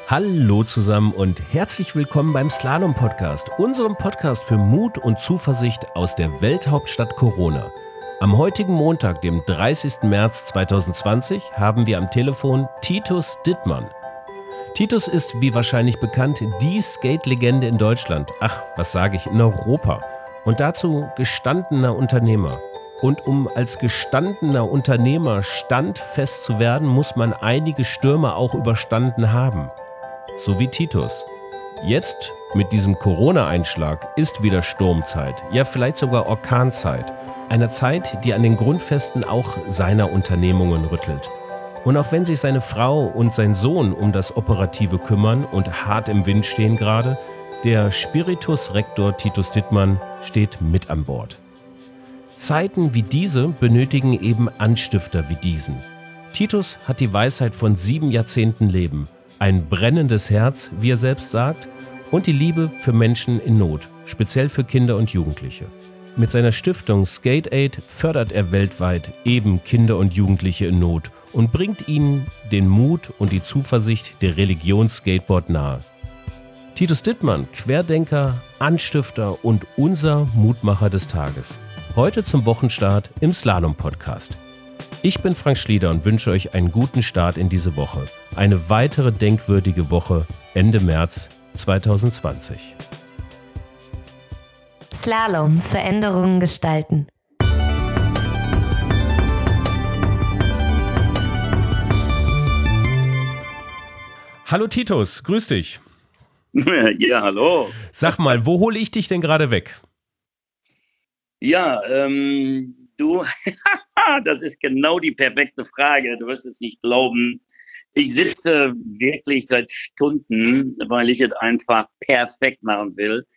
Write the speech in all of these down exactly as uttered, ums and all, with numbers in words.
Hallo zusammen und herzlich willkommen beim Slalom Podcast, unserem Podcast für Mut und Zuversicht aus der Welthauptstadt Corona. Am heutigen Montag, dem dreißigsten März zweitausendzwanzig, haben wir am Telefon Titus Dittmann. Titus ist, wie wahrscheinlich bekannt, die Skate-Legende in Deutschland, ach, was sage ich, in Europa. Und dazu gestandener Unternehmer. Und um als gestandener Unternehmer standfest zu werden, muss man einige Stürme auch überstanden haben. So wie Titus. Jetzt, mit diesem Corona-Einschlag, ist wieder Sturmzeit, ja vielleicht sogar Orkanzeit. Eine Zeit, die an den Grundfesten auch seiner Unternehmungen rüttelt. Und auch wenn sich seine Frau und sein Sohn um das Operative kümmern und hart im Wind stehen gerade, der Spiritus Rector Titus Dittmann steht mit an Bord. Zeiten wie diese benötigen eben Anstifter wie diesen. Titus hat die Weisheit von sieben Jahrzehnten Leben, ein brennendes Herz, wie er selbst sagt, und die Liebe für Menschen in Not, speziell für Kinder und Jugendliche. Mit seiner Stiftung Skate Aid fördert er weltweit eben Kinder und Jugendliche in Not und bringt ihnen den Mut und die Zuversicht der Religion Skateboard nahe. Titus Dittmann, Querdenker, Anstifter und unser Mutmacher des Tages. Heute zum Wochenstart im Slalom-Podcast. Ich bin Frank Schlieder und wünsche euch einen guten Start in diese Woche. Eine weitere denkwürdige Woche Ende März zweitausendzwanzig. Slalom, Veränderungen gestalten. Hallo Titus, grüß dich. Ja, hallo. Sag mal, wo hole ich dich denn gerade weg? Ja, ähm, du, das ist genau die perfekte Frage. Du wirst es nicht glauben. Ich sitze wirklich seit Stunden, weil ich es einfach perfekt machen will,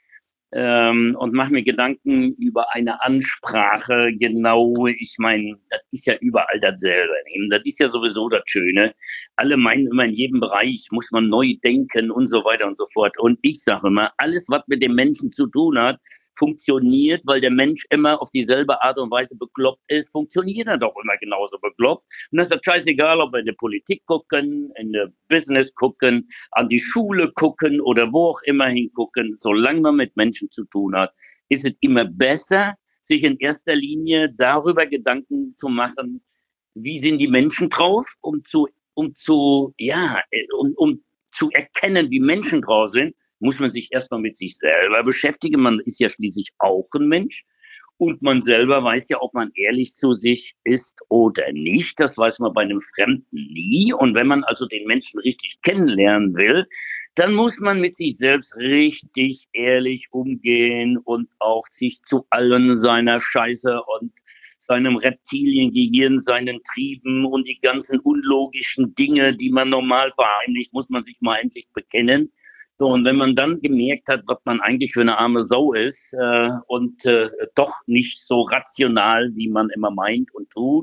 ähm, und mache mir Gedanken über eine Ansprache. Genau, ich meine, das ist ja überall dasselbe. Das ist ja sowieso das Schöne. Alle meinen immer, in jedem Bereich muss man neu denken und so weiter und so fort. Und ich sage immer, alles, was mit dem Menschen zu tun hat, funktioniert, weil der Mensch immer auf dieselbe Art und Weise bekloppt ist, funktioniert er doch immer genauso bekloppt. Und das ist scheißegal, ob wir in der Politik gucken, in der Business gucken, an die Schule gucken oder wo auch immer hingucken. Solange man mit Menschen zu tun hat, ist es immer besser, sich in erster Linie darüber Gedanken zu machen, wie sind die Menschen drauf, um zu, um zu, ja, um, um zu erkennen, wie Menschen drauf sind, muss man sich erstmal mit sich selber beschäftigen. Man ist ja schließlich auch ein Mensch. Und man selber weiß ja, ob man ehrlich zu sich ist oder nicht. Das weiß man bei einem Fremden nie. Und wenn man also den Menschen richtig kennenlernen will, dann muss man mit sich selbst richtig ehrlich umgehen und auch sich zu allen seiner Scheiße und seinem Reptiliengehirn, seinen Trieben und die ganzen unlogischen Dinge, die man normal verheimlicht, muss man sich mal endlich bekennen. So, und wenn man dann gemerkt hat, was man eigentlich für eine arme Sau ist äh, und äh, doch nicht so rational, wie man immer meint und tut,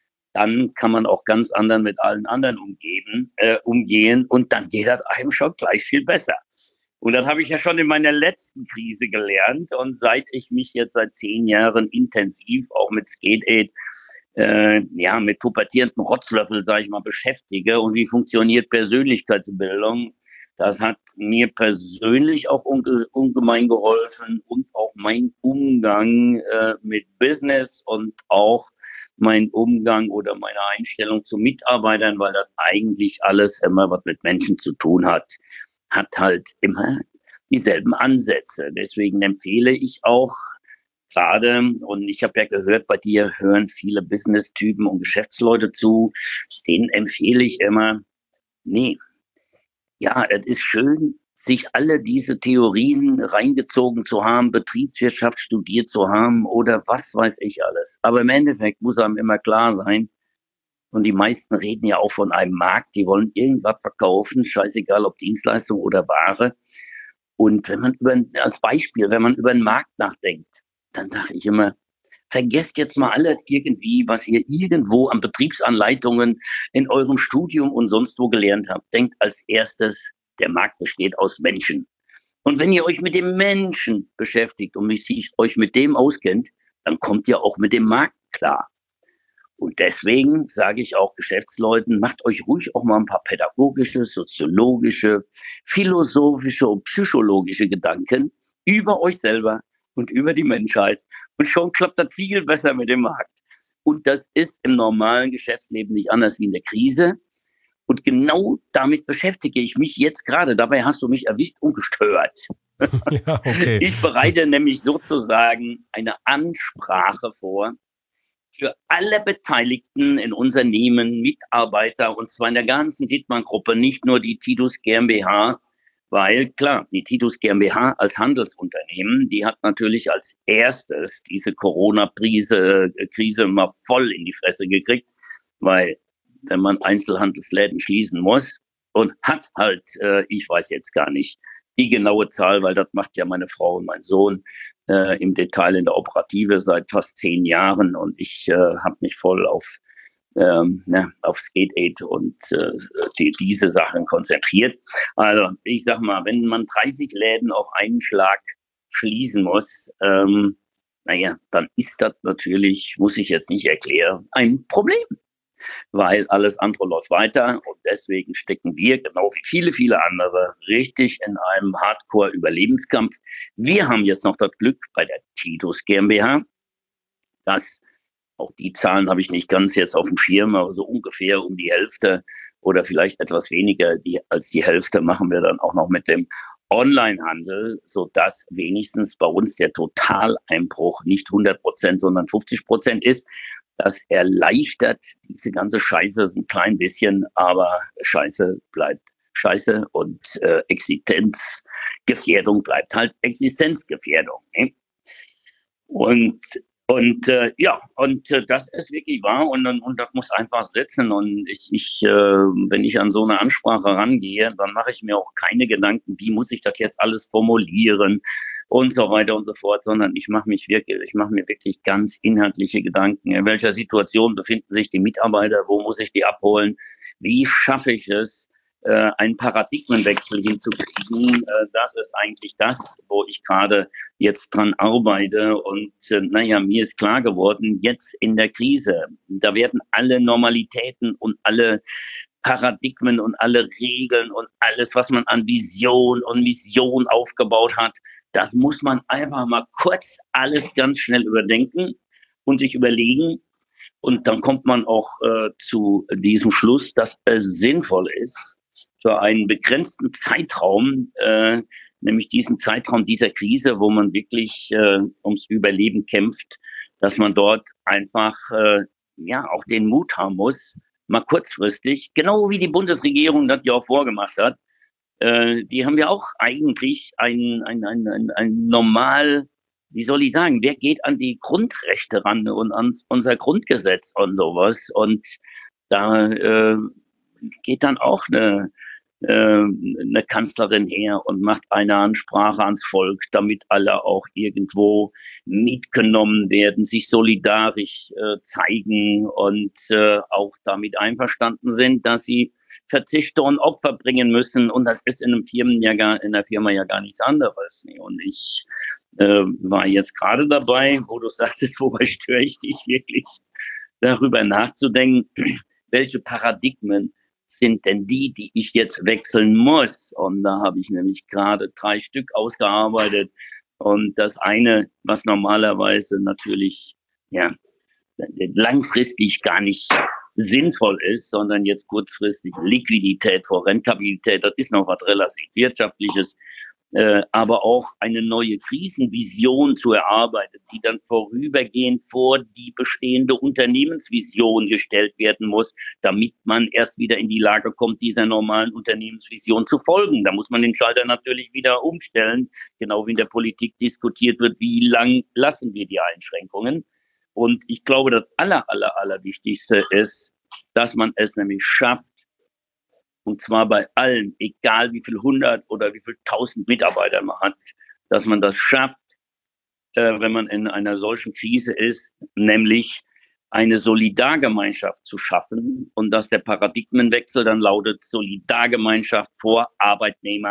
dann kann man auch ganz anders mit allen anderen umgeben, äh, umgehen und dann geht das einem schon gleich viel besser. Und das habe ich ja schon in meiner letzten Krise gelernt und seit ich mich jetzt seit zehn Jahren intensiv auch mit Skate Aid, äh, ja, mit pubertierenden Rotzlöffel, sage ich mal, beschäftige und wie funktioniert Persönlichkeitsbildung. Das hat mir persönlich auch unge- ungemein geholfen und auch mein Umgang äh, mit Business und auch mein Umgang oder meine Einstellung zu Mitarbeitern, weil das eigentlich alles immer was mit Menschen zu tun hat, hat halt immer dieselben Ansätze. Deswegen empfehle ich auch gerade, und ich habe ja gehört, bei dir hören viele Business-Typen und Geschäftsleute zu, denen empfehle ich immer, nee, ja, es ist schön, sich alle diese Theorien reingezogen zu haben, Betriebswirtschaft studiert zu haben oder was weiß ich alles. Aber im Endeffekt muss einem immer klar sein, und die meisten reden ja auch von einem Markt, die wollen irgendwas verkaufen, scheißegal ob Dienstleistung oder Ware. Und wenn man über, als Beispiel, wenn man über den Markt nachdenkt, dann sage ich immer, vergesst jetzt mal alles irgendwie, was ihr irgendwo an Betriebsanleitungen in eurem Studium und sonst wo gelernt habt. Denkt als erstes, der Markt besteht aus Menschen. Und wenn ihr euch mit dem Menschen beschäftigt und euch mit dem auskennt, dann kommt ihr auch mit dem Markt klar. Und deswegen sage ich auch Geschäftsleuten, macht euch ruhig auch mal ein paar pädagogische, soziologische, philosophische und psychologische Gedanken über euch selber und über die Menschheit. Und schon klappt das viel besser mit dem Markt. Und das ist im normalen Geschäftsleben nicht anders wie in der Krise. Und genau damit beschäftige ich mich jetzt gerade. Dabei hast du mich erwischt und gestört. Ja, okay. Ich bereite nämlich sozusagen eine Ansprache vor für alle Beteiligten in Unternehmen, Mitarbeiter, und zwar in der ganzen Dittmann-Gruppe, nicht nur die Tidus GmbH, weil klar, die Tidus GmbH als Handelsunternehmen, die hat natürlich als erstes diese Corona-Krise Krise mal voll in die Fresse gekriegt, weil wenn man Einzelhandelsläden schließen muss und hat halt, äh, ich weiß jetzt gar nicht die genaue Zahl, weil das macht ja meine Frau und mein Sohn äh, im Detail in der Operative seit fast zehn Jahren, und ich äh, habe mich voll auf ähm, ne, auf Skate Aid und äh, die, diese Sachen konzentriert. Also ich sag mal, wenn man dreißig Läden auf einen Schlag schließen muss, ähm, naja, dann ist das natürlich, muss ich jetzt nicht erklären, ein Problem, weil alles andere läuft weiter, und deswegen stecken wir, genau wie viele, viele andere, richtig in einem Hardcore-Überlebenskampf. Wir haben jetzt noch das Glück bei der Tidus GmbH, dass, auch die Zahlen habe ich nicht ganz jetzt auf dem Schirm, aber so ungefähr um die Hälfte oder vielleicht etwas weniger die, als die Hälfte machen wir dann auch noch mit dem Onlinehandel, sodass wenigstens bei uns der Totaleinbruch nicht hundert Prozent, sondern fünfzig Prozent ist. Das erleichtert diese ganze Scheiße ein klein bisschen, aber Scheiße bleibt Scheiße, und äh, Existenzgefährdung bleibt halt Existenzgefährdung. Ne? Und und äh, ja, und äh, das ist wirklich wahr, und, und, und das muss einfach sitzen. Und ich, ich äh, wenn ich an so eine Ansprache rangehe, dann mache ich mir auch keine Gedanken, wie muss ich das jetzt alles formulieren und so weiter und so fort, sondern ich mache mich wirklich, ich mache mir wirklich ganz inhaltliche Gedanken. In welcher Situation befinden sich die Mitarbeiter? Wo muss ich die abholen? Wie schaffe ich es, äh, einen Paradigmenwechsel hinzukriegen? Äh, das ist eigentlich das, wo ich gerade jetzt dran arbeite. Und äh, naja, mir ist klar geworden, jetzt in der Krise, da werden alle Normalitäten und alle Paradigmen und alle Regeln und alles, was man an Vision und Mission aufgebaut hat, das muss man einfach mal kurz alles ganz schnell überdenken und sich überlegen. Und dann kommt man auch äh, zu diesem Schluss, dass es sinnvoll ist, für einen begrenzten Zeitraum, äh, nämlich diesen Zeitraum dieser Krise, wo man wirklich äh, ums Überleben kämpft, dass man dort einfach äh, ja auch den Mut haben muss, mal kurzfristig, genau wie die Bundesregierung das ja auch vorgemacht hat, äh, die haben ja auch eigentlich ein, ein, ein, ein, ein normal, wie soll ich sagen, wer geht an die Grundrechte ran und an unser Grundgesetz und sowas, und da äh, geht dann auch eine eine Kanzlerin her und macht eine Ansprache ans Volk, damit alle auch irgendwo mitgenommen werden, sich solidarisch äh, zeigen und äh, auch damit einverstanden sind, dass sie Verzichte und Opfer bringen müssen. Und das ist in einem Firmen ja gar, in der Firma ja gar nichts anderes. Und ich äh, war jetzt gerade dabei, wo du sagtest, wobei störe ich dich wirklich, darüber nachzudenken, welche Paradigmen sind denn die, die ich jetzt wechseln muss? Und da habe ich nämlich gerade drei Stück ausgearbeitet. Und das eine, was normalerweise natürlich ja langfristig gar nicht sinnvoll ist, sondern jetzt kurzfristig Liquidität vor Rentabilität, das ist noch was relativ Wirtschaftliches, äh, aber auch eine neue Krisenvision zu erarbeiten, die dann vorübergehend vor die bestehende Unternehmensvision gestellt werden muss, damit man erst wieder in die Lage kommt, dieser normalen Unternehmensvision zu folgen. Da muss man den Schalter natürlich wieder umstellen, genau wie in der Politik diskutiert wird, wie lang lassen wir die Einschränkungen. Und ich glaube, das aller, aller, aller Wichtigste ist, dass man es nämlich schafft, und zwar bei allen, egal wie viel hundert oder wie viel tausend Mitarbeiter man hat, dass man das schafft, äh, wenn man in einer solchen Krise ist, nämlich eine Solidargemeinschaft zu schaffen, und dass der Paradigmenwechsel dann lautet Solidargemeinschaft vor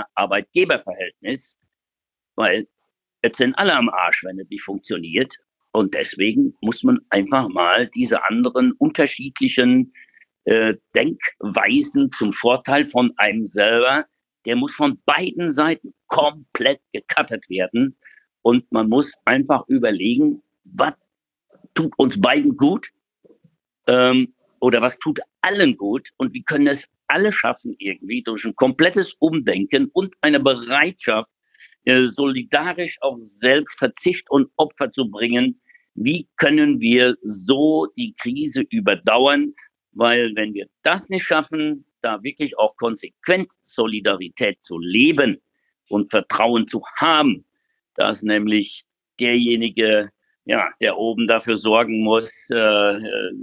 Arbeitnehmer-Arbeitgeber-Verhältnis, weil jetzt sind alle am Arsch, wenn es nicht funktioniert. Und deswegen muss man einfach mal diese anderen unterschiedlichen äh, Denkweisen zum Vorteil von einem selber, der muss von beiden Seiten komplett gecuttet werden. Und man muss einfach überlegen, was tut uns beiden gut ähm, oder was tut allen gut und wie können es alle schaffen irgendwie durch ein komplettes Umdenken und eine Bereitschaft, äh, solidarisch auf Selbstverzicht und Opfer zu bringen. Wie können wir so die Krise überdauern? Weil wenn wir das nicht schaffen, da wirklich auch konsequent Solidarität zu leben und Vertrauen zu haben, dass nämlich derjenige, ja, der oben dafür sorgen muss, äh,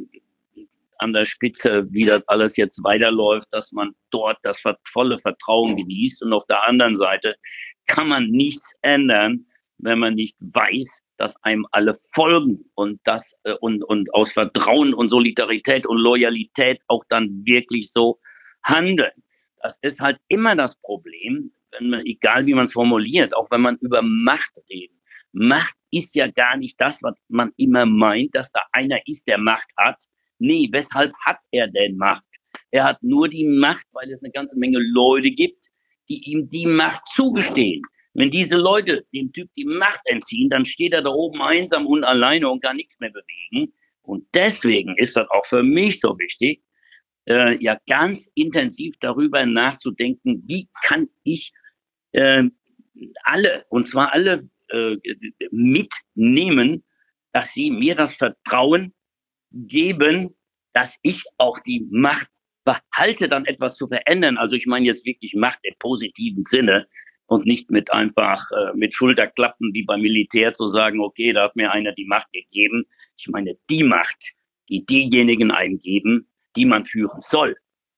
an der Spitze, wie das alles jetzt weiterläuft, dass man dort das volle Vertrauen genießt. Und auf der anderen Seite kann man nichts ändern, wenn man nicht weiß, dass einem alle folgen und das äh, und, und aus Vertrauen und Solidarität und Loyalität auch dann wirklich so handeln. Das ist halt immer das Problem, wenn man, egal wie man es formuliert, auch wenn man über Macht redet. Macht ist ja gar nicht das, was man immer meint, dass da einer ist, der Macht hat. Nee, weshalb hat er denn Macht? Er hat nur die Macht, weil es eine ganze Menge Leute gibt, die ihm die Macht zugestehen. Wenn diese Leute dem Typ die Macht entziehen, dann steht er da oben einsam und alleine und kann nichts mehr bewegen. Und deswegen ist das auch für mich so wichtig, äh, ja ganz intensiv darüber nachzudenken, wie kann ich äh, alle, und zwar alle äh, mitnehmen, dass sie mir das Vertrauen geben, dass ich auch die Macht behalte, dann etwas zu verändern. Also ich meine jetzt wirklich Macht im positiven Sinne und nicht mit einfach äh, mit Schulterklappen wie beim Militär zu sagen, okay, da hat mir einer die Macht gegeben. Ich meine die Macht, die diejenigen einem geben, die man führen soll.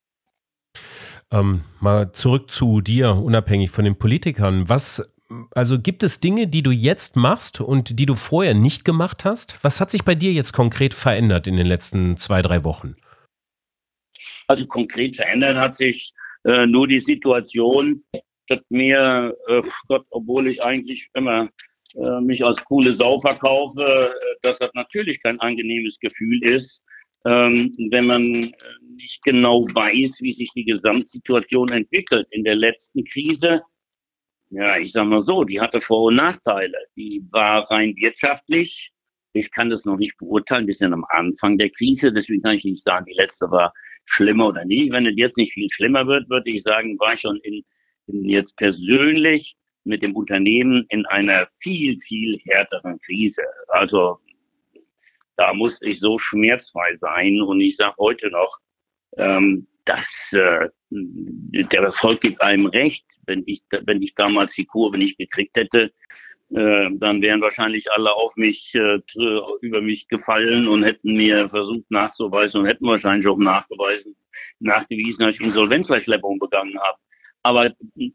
Ähm, mal zurück zu dir, unabhängig von den Politikern. Was Also gibt es Dinge, die du jetzt machst und die du vorher nicht gemacht hast? Was hat sich bei dir jetzt konkret verändert in den letzten zwei, drei Wochen? Also konkret verändert hat sich äh, nur die Situation, dass mir, äh, Gott, obwohl ich eigentlich immer äh, mich als coole Sau verkaufe, äh, dass das natürlich kein angenehmes Gefühl ist, ähm, wenn man äh, nicht genau weiß, wie sich die Gesamtsituation entwickelt. In der letzten Krise, ja, ich sag mal so, die hatte Vor- und Nachteile. Die war rein wirtschaftlich. Ich kann das noch nicht beurteilen, wir sind am Anfang der Krise, deswegen kann ich nicht sagen, die letzte war schlimmer oder nicht. Wenn es jetzt nicht viel schlimmer wird, würde ich sagen, war ich schon in, in jetzt persönlich mit dem Unternehmen in einer viel, viel härteren Krise. Also da musste ich so schmerzfrei sein und ich sage heute noch, ähm, dass äh, der Erfolg gibt einem recht. Wenn ich, wenn ich damals die Kurve nicht gekriegt hätte, äh, dann wären wahrscheinlich alle auf mich, äh, über mich gefallen und hätten mir versucht nachzuweisen und hätten wahrscheinlich auch nachgewiesen, nachgewiesen, dass ich Insolvenzverschleppung begangen habe. Aber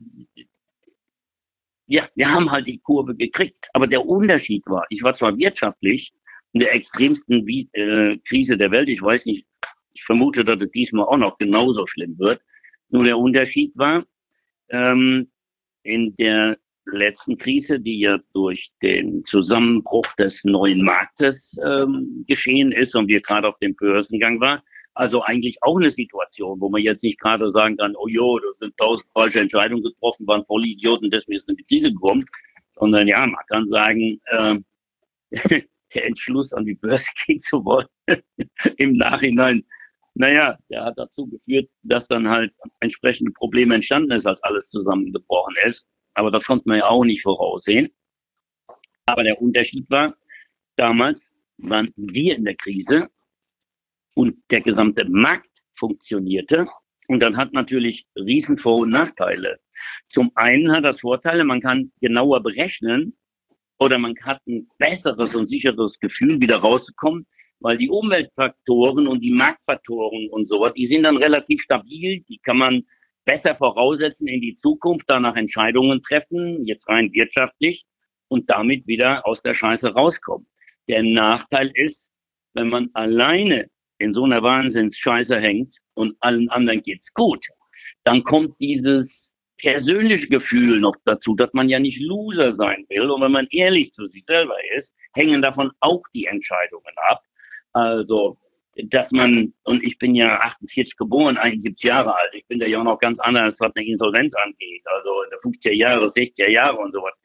ja, wir haben halt die Kurve gekriegt. Aber der Unterschied war, ich war zwar wirtschaftlich in der extremsten äh, Krise der Welt, ich weiß nicht, ich vermute, dass es diesmal auch noch genauso schlimm wird. Nur der Unterschied war, ähm, in der letzten Krise, die ja durch den Zusammenbruch des neuen Marktes ähm, geschehen ist und wir gerade auf dem Börsengang waren, also eigentlich auch eine Situation, wo man jetzt nicht gerade sagen kann, oh jo, da sind tausend falsche Entscheidungen getroffen, waren Vollidioten, deswegen ist eine Krise gekommen, sondern ja, man kann sagen, äh, der Entschluss, an die Börse gehen zu wollen, im Nachhinein, naja, der hat dazu geführt, dass dann halt entsprechende Probleme entstanden ist, als alles zusammengebrochen ist. Aber das konnte man ja auch nicht voraussehen. Aber der Unterschied war, damals waren wir in der Krise und der gesamte Markt funktionierte. Und dann hat natürlich riesen Vor- und Nachteile. Zum einen hat das Vorteile, man kann genauer berechnen oder man hat ein besseres und sicheres Gefühl, wieder rauszukommen, weil die Umweltfaktoren und die Marktfaktoren und so, die sind dann relativ stabil, die kann man besser voraussetzen in die Zukunft, danach Entscheidungen treffen, jetzt rein wirtschaftlich und damit wieder aus der Scheiße rauskommen. Der Nachteil ist, wenn man alleine in so einer Wahnsinnsscheiße hängt und allen anderen geht's gut, dann kommt dieses persönliche Gefühl noch dazu, dass man ja nicht Loser sein will. Und wenn man ehrlich zu sich selber ist, hängen davon auch die Entscheidungen ab. Also, dass man, und ich bin ja achtundvierzig geboren, einundsiebzig Jahre alt, ich bin da ja auch noch ganz anders, was eine Insolvenz angeht, also in der fünfziger Jahre, sechziger Jahre und sowas.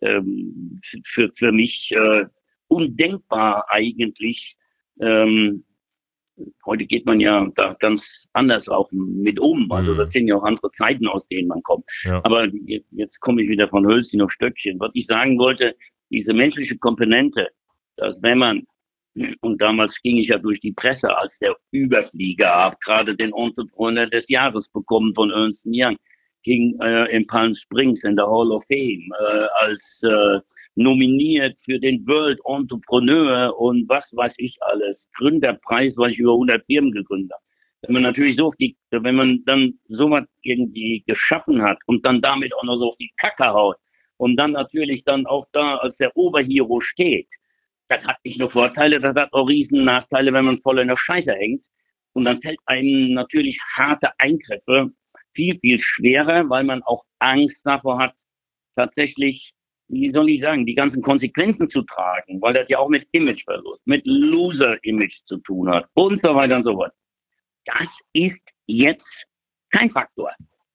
Ähm, für, für mich äh, undenkbar eigentlich. Ähm, heute geht man ja da ganz anders auch mit um. Also das sind ja auch andere Zeiten, aus denen man kommt. Ja. Aber jetzt, jetzt komme ich wieder von Hölzchen auf Stöckchen. Was ich sagen wollte, diese menschliche Komponente, dass wenn man, und damals ging ich ja durch die Presse als der Überflieger, habe gerade den Entrepreneur des Jahres bekommen von Ernst and Young, ging äh, in Palm Springs in der Hall of Fame äh, als äh, nominiert für den World Entrepreneur und was weiß ich alles. Gründerpreis, weil ich über hundert Firmen gegründet habe. Wenn man natürlich so auf die, wenn man dann sowas irgendwie geschaffen hat und dann damit auch noch so auf die Kacke haut und dann natürlich dann auch da als der Oberhero steht, das hat nicht nur Vorteile, das hat auch riesen Nachteile, wenn man voll in der Scheiße hängt. Und dann fällt einem natürlich harte Eingriffe viel, viel schwerer, weil man auch Angst davor hat, tatsächlich, wie soll ich sagen, die ganzen Konsequenzen zu tragen, weil das ja auch mit Imageverlust, mit Loser-Image zu tun hat und so weiter und so fort. Das ist jetzt kein Faktor.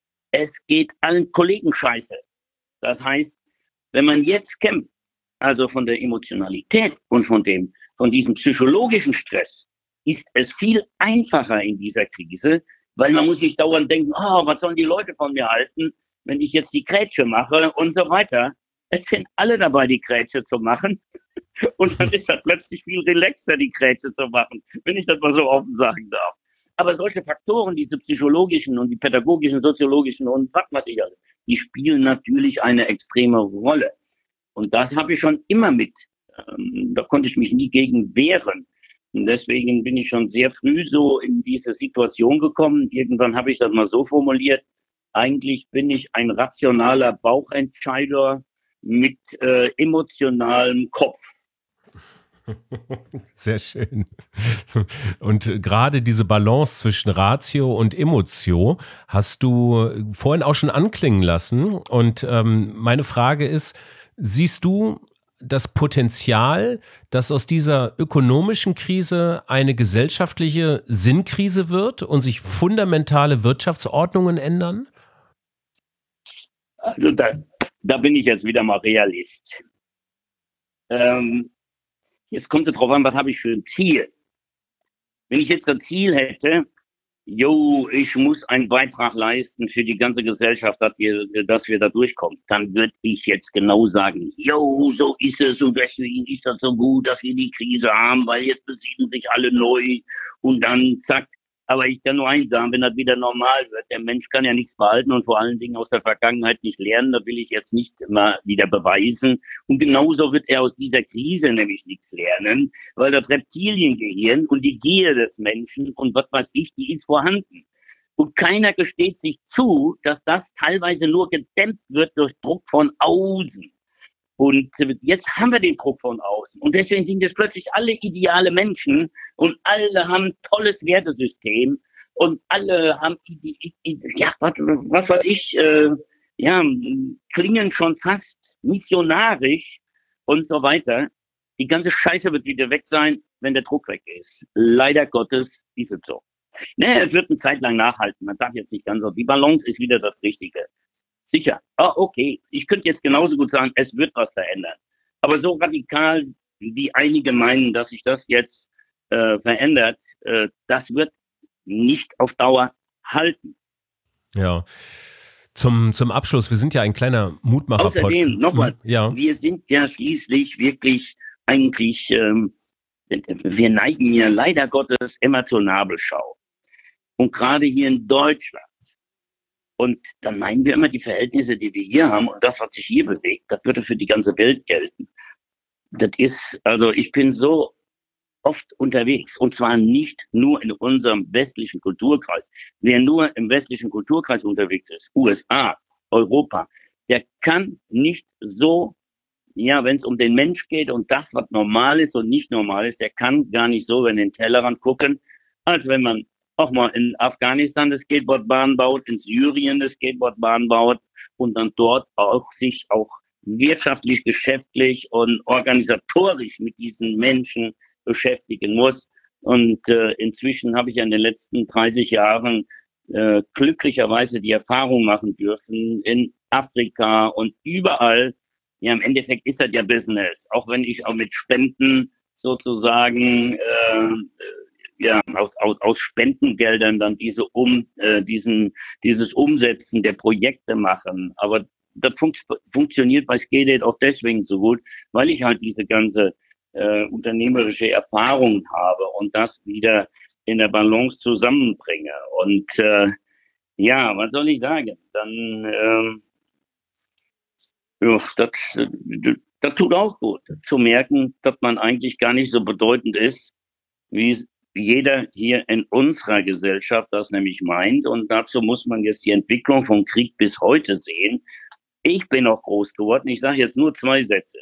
Es geht allen Kollegen scheiße. Das heißt, wenn man jetzt kämpft, also von der Emotionalität und von dem, von diesem psychologischen Stress, ist es viel einfacher in dieser Krise, weil man muss sich dauernd denken, oh, was sollen die Leute von mir halten, wenn ich jetzt die Grätsche mache und so weiter. Es sind alle dabei, die Grätsche zu machen. Und dann ist das plötzlich viel relaxer, die Grätsche zu machen, wenn ich das mal so offen sagen darf. Aber solche Faktoren, diese psychologischen und die pädagogischen, soziologischen und was weiß ich alles, die spielen natürlich eine extreme Rolle. Und das habe ich schon immer mit. Ähm, da konnte ich mich nie gegen wehren. Und deswegen bin ich schon sehr früh so in diese Situation gekommen. Irgendwann habe ich das mal so formuliert. Eigentlich bin ich ein rationaler Bauchentscheider mit äh, emotionalem Kopf. Sehr schön. Und gerade diese Balance zwischen Ratio und Emotio hast du vorhin auch schon anklingen lassen. Und ähm, meine Frage ist, siehst du das Potenzial, dass aus dieser ökonomischen Krise eine gesellschaftliche Sinnkrise wird und sich fundamentale Wirtschaftsordnungen ändern? Also da, da bin ich jetzt wieder mal Realist. Ähm, jetzt kommt es drauf an, was habe ich für ein Ziel? Wenn ich jetzt ein Ziel hätte, jo, ich muss einen Beitrag leisten für die ganze Gesellschaft, dass wir, dass wir da durchkommen, dann würde ich jetzt genau sagen, jo, so ist es und deswegen ist das so gut, dass wir die Krise haben, weil jetzt besiedeln sich alle neu und dann zack. Aber ich kann nur eins sagen, wenn das wieder normal wird, der Mensch kann ja nichts behalten und vor allen Dingen aus der Vergangenheit nicht lernen, da will ich jetzt nicht immer wieder beweisen. Und genauso wird er aus dieser Krise nämlich nichts lernen, weil das Reptiliengehirn und die Gier des Menschen und was weiß ich, die ist vorhanden. Und keiner gesteht sich zu, dass das teilweise nur gedämpft wird durch Druck von außen. Und jetzt haben wir den Druck von außen. Und deswegen sind jetzt plötzlich alle ideale Menschen und alle haben ein tolles Wertesystem und alle haben, ja, was, was weiß ich, äh, ja, klingen schon fast missionarisch und so weiter. Die ganze Scheiße wird wieder weg sein, wenn der Druck weg ist. Leider Gottes ist es so. Ne, es wird eine Zeit lang nachhalten. Man darf jetzt nicht ganz so. Die Balance ist wieder das Richtige. Sicher. Ah, okay. Ich könnte jetzt genauso gut sagen, es wird was verändern. Aber so radikal, wie einige meinen, dass sich das jetzt äh, verändert, äh, das wird nicht auf Dauer halten. Ja. Zum, zum Abschluss, wir sind ja ein kleiner Mutmacher-Podcast. Außerdem, nochmal, hm, ja. wir sind ja schließlich wirklich eigentlich, ähm, wir neigen ja leider Gottes immer zur Nabelschau. Und gerade hier in Deutschland. Und dann meinen wir immer, die Verhältnisse, die wir hier haben und das, was sich hier bewegt, das würde für die ganze Welt gelten. Das ist, also ich bin so oft unterwegs und zwar nicht nur in unserem westlichen Kulturkreis. Wer nur im westlichen Kulturkreis unterwegs ist, U S A, Europa, der kann nicht so, ja, wenn es um den Mensch geht und das, was normal ist und nicht normal ist, der kann gar nicht so in den Tellerrand gucken, als wenn man auch mal in Afghanistan eine Skateboardbahn baut, in Syrien eine Skateboardbahn baut und dann dort auch sich auch wirtschaftlich, geschäftlich und organisatorisch mit diesen Menschen beschäftigen muss. Und äh, inzwischen habe ich ja in den letzten dreißig Jahren äh, glücklicherweise die Erfahrung machen dürfen in Afrika und überall. Ja, im Endeffekt ist das ja Business, auch wenn ich auch mit Spenden sozusagen äh, ja aus, aus, aus Spendengeldern dann diese um äh, diesen dieses Umsetzen der Projekte machen. Aber das fun funktioniert bei Skate auch deswegen so gut, weil ich halt diese ganze äh, unternehmerische Erfahrung habe und das wieder in der Balance zusammenbringe. Und äh, ja, was soll ich sagen? Dann ähm, ja, das, das tut auch gut, zu merken, dass man eigentlich gar nicht so bedeutend ist, wie jeder hier in unserer Gesellschaft das nämlich meint. Und dazu muss man jetzt die Entwicklung vom Krieg bis heute sehen. Ich bin noch groß geworden. Ich sage jetzt nur zwei Sätze.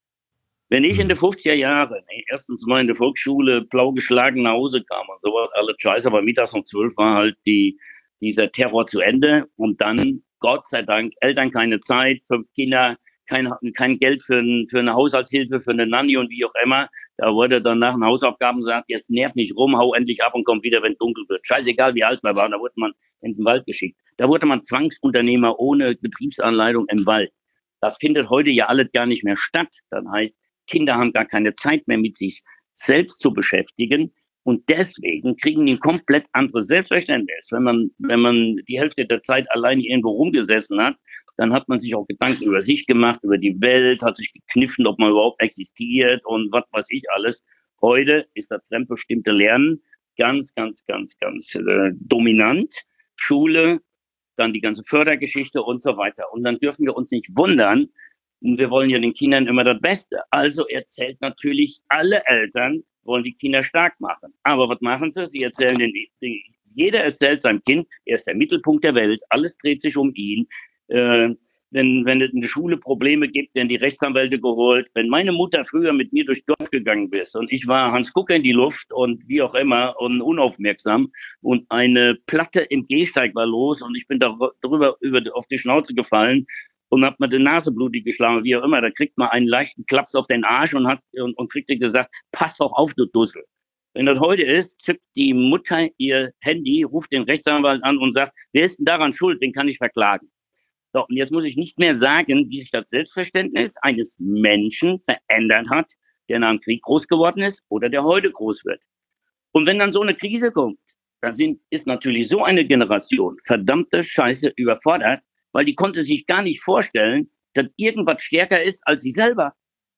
Wenn ich in den fünfziger Jahren nee, erstens mal in der Volksschule blau geschlagen nach Hause kam und sowas, alles scheiße, aber mittags um zwölf war halt die, dieser Terror zu Ende. Und dann, Gott sei Dank, Eltern keine Zeit, fünf Kinder, kein, kein Geld für, ein, für eine Haushaltshilfe, für eine Nanny und wie auch immer. Da wurde dann nach den Hausaufgaben gesagt, jetzt nerv nicht rum, hau endlich ab und komm wieder, wenn es dunkel wird. Scheißegal, wie alt man war, da wurde man in den Wald geschickt. Da wurde man Zwangsunternehmer ohne Betriebsanleitung im Wald. Das findet heute ja alles gar nicht mehr statt. Das heißt, Kinder haben gar keine Zeit mehr, mit sich selbst zu beschäftigen. Und deswegen kriegen die ein komplett anderes Selbstverständnis. Wenn man, wenn man die Hälfte der Zeit allein irgendwo rumgesessen hat, dann hat man sich auch Gedanken über sich gemacht, über die Welt, hat sich gekniffen, ob man überhaupt existiert und was weiß ich alles. Heute ist das fremdbestimmte Lernen ganz, ganz, ganz, ganz äh, dominant. Schule, dann die ganze Fördergeschichte und so weiter. Und dann dürfen wir uns nicht wundern, wir wollen ja den Kindern immer das Beste. Also erzählt natürlich, alle Eltern wollen die Kinder stark machen. Aber was machen sie? Sie erzählen den, jeder erzählt seinem Kind, er ist der Mittelpunkt der Welt, alles dreht sich um ihn. Äh, wenn, wenn es in der Schule Probleme gibt, werden die Rechtsanwälte geholt. Wenn meine Mutter früher mit mir durchs Dorf gegangen ist und ich war Hans Gucker in die Luft und wie auch immer und unaufmerksam und eine Platte im Gehsteig war los und ich bin darüber über, auf die Schnauze gefallen und hab mir die Nase blutig geschlagen, wie auch immer, da kriegt man einen leichten Klaps auf den Arsch und hat und, und kriegt gesagt, pass doch auf, du Dussel. Wenn das heute ist, zückt die Mutter ihr Handy, ruft den Rechtsanwalt an und sagt, wer ist denn daran schuld, wen kann ich verklagen? So, und jetzt muss ich nicht mehr sagen, wie sich das Selbstverständnis eines Menschen verändert hat, der nach dem Krieg groß geworden ist oder der heute groß wird. Und wenn dann so eine Krise kommt, dann sind, ist natürlich so eine Generation verdammte Scheiße überfordert, weil die konnte sich gar nicht vorstellen, dass irgendwas stärker ist als sie selber.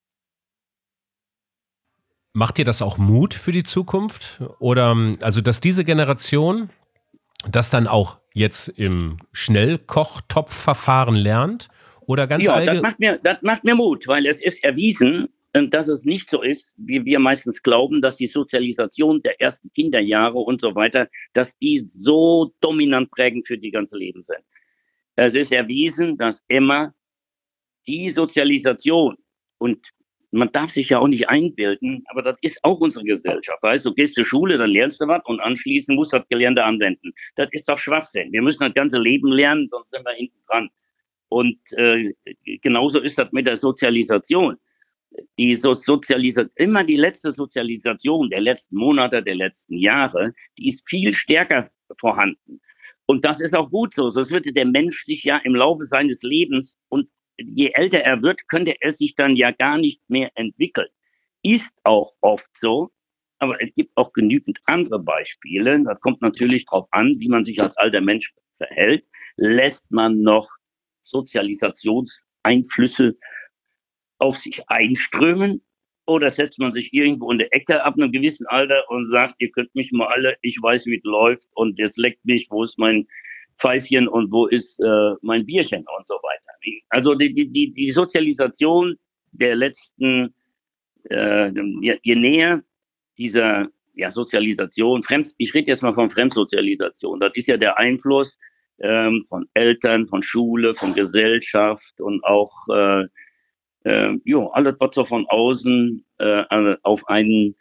Macht dir das auch Mut für die Zukunft? Oder, also, dass diese Generation das dann auch jetzt im Schnellkochtopfverfahren lernt? Oder ganz Ja, allgemein? das macht mir, das macht mir Mut, weil es ist erwiesen, dass es nicht so ist, wie wir meistens glauben, dass die Sozialisation der ersten Kinderjahre und so weiter, dass die so dominant prägend für die ganze Leben sind. Es ist erwiesen, dass immer die Sozialisation, und man darf sich ja auch nicht einbilden, aber das ist auch unsere Gesellschaft. Weißt du, du gehst zur Schule, dann lernst du was und anschließend musst du das Gelernte anwenden. Das ist doch Schwachsinn. Wir müssen das ganze Leben lernen, sonst sind wir hinten dran. Und äh, genauso ist das mit der Sozialisation. Die so Sozialisation, immer die letzte Sozialisation der letzten Monate, der letzten Jahre, die ist viel stärker vorhanden. Und das ist auch gut so. Sonst würde der Mensch sich ja im Laufe seines Lebens, und je älter er wird, könnte er sich dann ja gar nicht mehr entwickeln. Ist auch oft so, aber es gibt auch genügend andere Beispiele. Das kommt natürlich darauf an, wie man sich als alter Mensch verhält. Lässt man noch Sozialisationseinflüsse auf sich einströmen oder setzt man sich irgendwo in der Ecke ab einem gewissen Alter und sagt, ihr könnt mich mal alle, ich weiß, wie es läuft und jetzt leckt mich, wo ist mein Pfeifchen und wo ist äh, mein Bierchen und so weiter. Also die, die, die Sozialisation der letzten, äh, je, je näher dieser ja, Sozialisation, Fremd, ich rede jetzt mal von Fremdsozialisation, das ist ja der Einfluss ähm, von Eltern, von Schule, von Gesellschaft und auch äh, äh, jo, alles, was so von außen äh, auf einen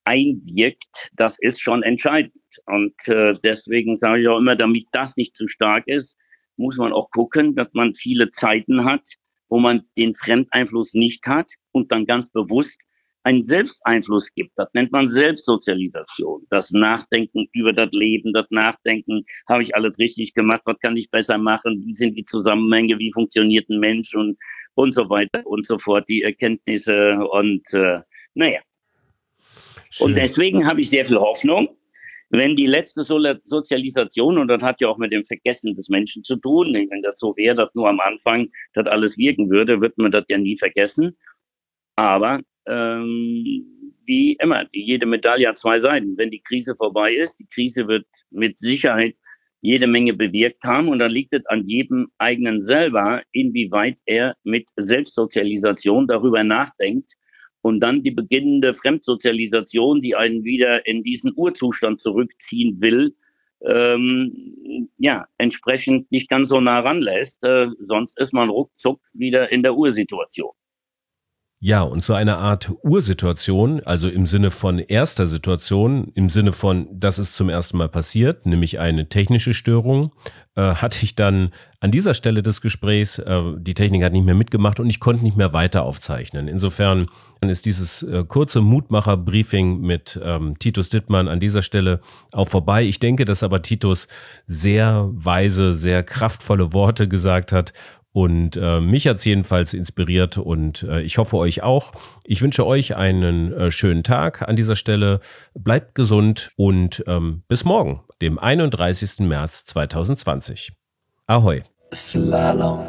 einwirkt, das ist schon entscheidend. Und äh, deswegen sage ich auch immer, damit das nicht zu stark ist, muss man auch gucken, dass man viele Zeiten hat, wo man den Fremdeinfluss nicht hat und dann ganz bewusst einen Selbsteinfluss gibt. Das nennt man Selbstsozialisation. Das Nachdenken über das Leben, das Nachdenken, habe ich alles richtig gemacht, was kann ich besser machen, wie sind die Zusammenhänge, wie funktioniert ein Mensch und, und so weiter und so fort, die Erkenntnisse und äh, naja. Schön. Und deswegen habe ich sehr viel Hoffnung, wenn die letzte Sozialisation, und das hat ja auch mit dem Vergessen des Menschen zu tun, wenn das so wäre, dass nur am Anfang das alles wirken würde, wird man das ja nie vergessen. Aber ähm, wie immer, jede Medaille hat zwei Seiten. Wenn die Krise vorbei ist, die Krise wird mit Sicherheit jede Menge bewirkt haben und dann liegt es an jedem eigenen selber, inwieweit er mit Selbstsozialisation darüber nachdenkt und dann die beginnende Fremdsozialisation, die einen wieder in diesen Urzustand zurückziehen will, ähm, ja, entsprechend nicht ganz so nah ranlässt, äh, sonst ist man ruckzuck wieder in der Ursituation. Ja, und so eine Art Ursituation, also im Sinne von erster Situation, im Sinne von, das ist zum ersten Mal passiert, nämlich eine technische Störung, äh, hatte ich dann an dieser Stelle des Gesprächs, äh, die Technik hat nicht mehr mitgemacht und ich konnte nicht mehr weiter aufzeichnen. Insofern ist dieses äh, kurze Mutmacher-Briefing mit ähm, Titus Dittmann an dieser Stelle auch vorbei. Ich denke, dass aber Titus sehr weise, sehr kraftvolle Worte gesagt hat. Und äh, mich hat es jedenfalls inspiriert und äh, ich hoffe euch auch. Ich wünsche euch einen äh, schönen Tag an dieser Stelle. Bleibt gesund und ähm, bis morgen, dem einunddreißigsten März zweitausendzwanzig. Ahoi. Slalom.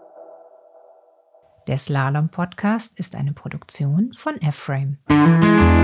Der Slalom-Podcast ist eine Produktion von F-Frame.